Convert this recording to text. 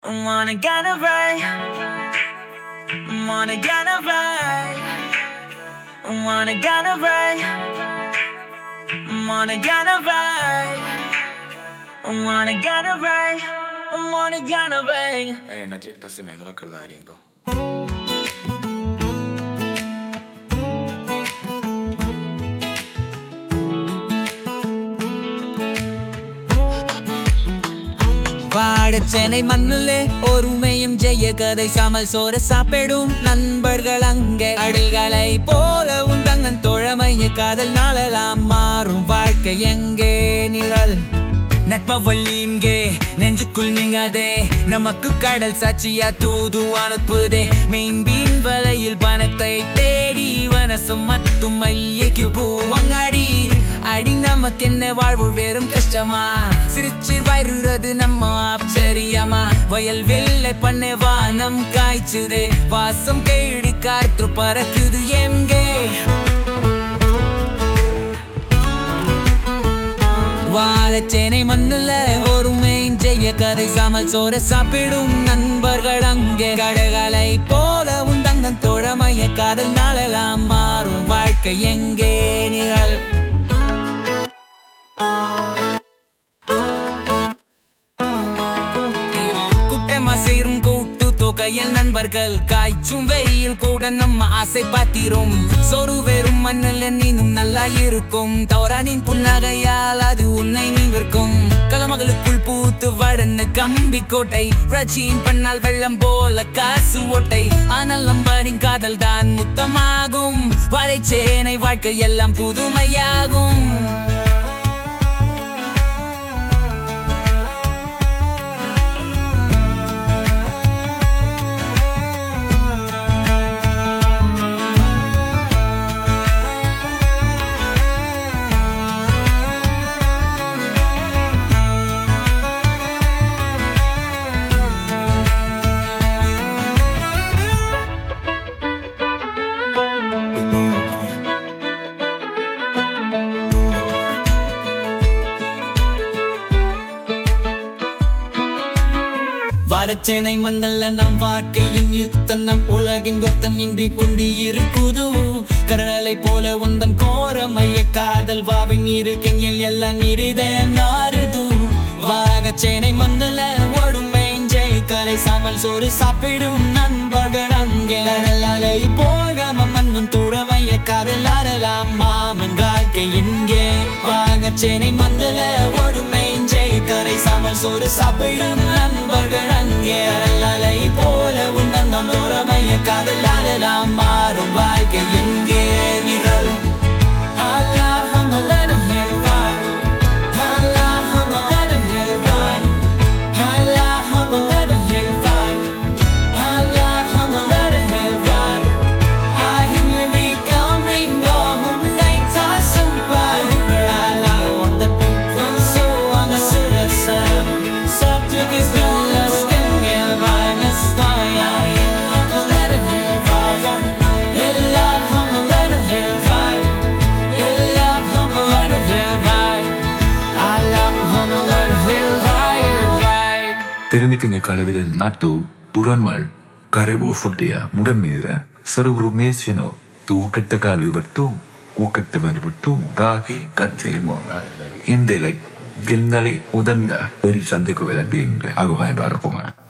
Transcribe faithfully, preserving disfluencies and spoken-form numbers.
Wanna get away, wanna get away, wanna get away, wanna get away, wanna get away, wanna get away. Eh, nanti pasti mereka kelarin tuh. வாடச்சேனை மண்ணுலே ஒருமையும் ஜெய கதை சாமல் சோர சாப்பிடும் நண்பர்கள் அங்கே அடிகளை போல உந்தங்கன் தோழமைய காதல் நாளெல்லாம் மாறும் வாழ்க்கை எங்கே நிழல் நட்பவள்ளி இங்கே நெஞ்சுக்குள் நீங்காதே நமக்கு கடல் சாட்சியா தூது அனுப்புதே மீன்பின் வலையில் பணத்தை தேடி வனசம் மட்டும் மையக்கு பூவங்காடி அடி நமக்கு என்ன வாழ்வு வெறும் கஷ்டமா சிரிச்சு வயிறுறது நம்ம ஆச்சரியமா வயல் வெள்ளை பண்ண வானம் காய்ச்சுதே வாசம் கேடு காற்று பறக்குது எங்கே வாழச்சேனை மண்ணுல ஒருமை ஜெய கதை சாமல் சோர சாப்பிடும் நண்பர்கள் அங்கே கடகளை போல உந்தங்கன் தோழமைய காதல் நாளெல்லாம் மாறும் வாழ்க்கை எங்கே நிகழ் குட்டமா சேரும் கூட்டு தொகையில் நண்பர்கள் காய்ச்சும் வெயில் கூட நம்ம ஆசை பாத்திரும் சொரு வெறும் மண்ணில் நீனும் நல்லா இருக்கும் தவறானின் புன்னகையால் அது உன்னை நீவிருக்கும் கலமகளுக்குள் பூத்து வடன்னு கம்பி கோட்டை ரச்சியின் பண்ணால் வெள்ளம் போல காசு ஓட்டை ஆனால் நம்பரின் காதல் தான் முத்தமாகும் வாழைச்சேனை வாழ்க்கை எல்லாம் புதுமையாகும் வாடச்சேனை மண்ணல்ல நம் வாழ்க்கையின் யுத்தம் நம் உலகின் கொத்தம் இன்றி கொண்டு இருக்குது கடலை போல உந்தன் கோரமைய காதல் வாவின் இரு கெங்கில் எல்லாம் நீரிதே நாறுது வாடச்சேனை மண்ணல்ல ஒடுமை ஜெய் கலை சாமல் சோறு சாப்பிடும் நண்பர்கள் அங்கே கடலை போகாம மண்ணும் தூரமைய காதல் ஆடலாம் மாமன் வாழ்க்கை இங்கே வாடச்சேனை மண்ணல்ல ஒடுமை கரை சாமல் சோறு சாப்பிடும் நண்பர்கள் அங்கே அலை போல உன்னம் நம் தோரமைய காதல் ஆடலாம் மாறும் வாழ்க்கை எங்கே நிகழும் Terinikin kalabida nato turanmal karebo fodia mudamira saruru mesino tu kattakalu battu ukattavan battu gavi katsemo inde like gilnali udanda peri sandeko vela bing ago hai barapoma